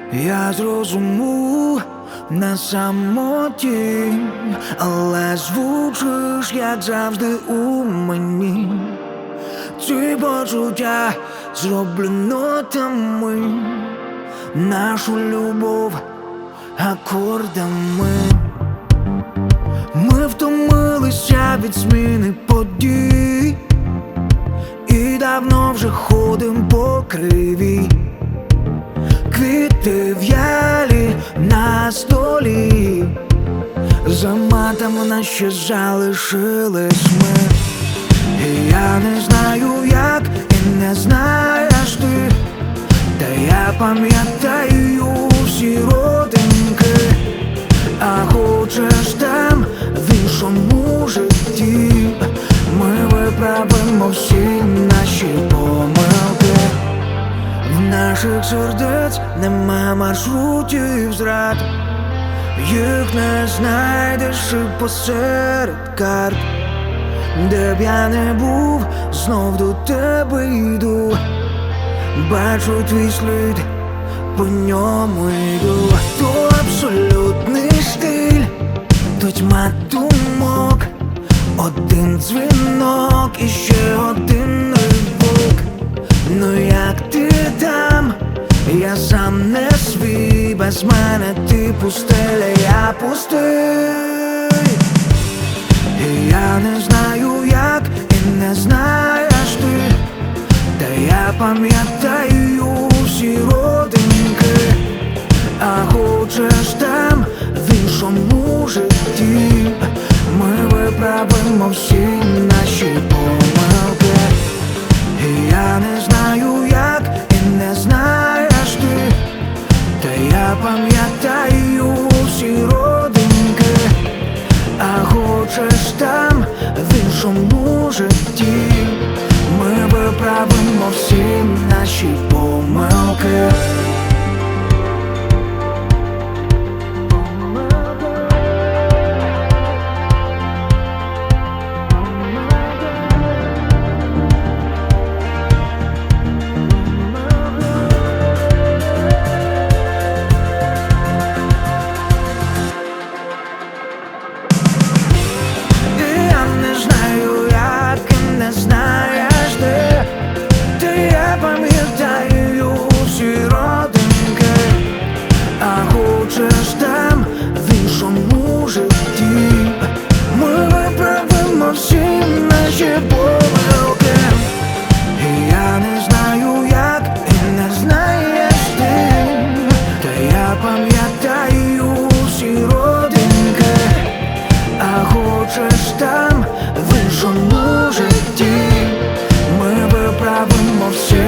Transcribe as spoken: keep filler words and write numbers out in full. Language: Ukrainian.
Я зрозумів на самоті, але звучиш, як завжди у мені. Ці почуття зроблю нотами, нашу любов акордами. Ми втомилися від зміни подій і давно вже ходим по кривій. Квіти в'ялі на столі, за матами нас ще залишились ми. І я не знаю як, і не знаєш ти, та я пам'ятаю всі родинки. А хочеш там, в іншому житті, ми виправимо всі наші помилки. В наших сердець нема маршрутів зрад, їх не знайдеш і посеред карт. Де б я не був, знов до тебе йду, бачу твій слід, по ньому йду. То абсолютний стиль, то тьма думок, один дзвінок і ще один ривок. Ну як ти там, я сам не свій, без мене ти пустеля, я пустий. І я не знаю як, і не знаєш ти, та я пам'ятаю всі родинки. А хочеш там, в іншому житті, ми виправимо всі наші помилки. І я не знаю як, і не знаєш ти, та я пам'ятаю всі родинки. А хочеш там, в іншому житті, ми виправимо всі наші помилки. Там, в іншому житті, ми виправимо всі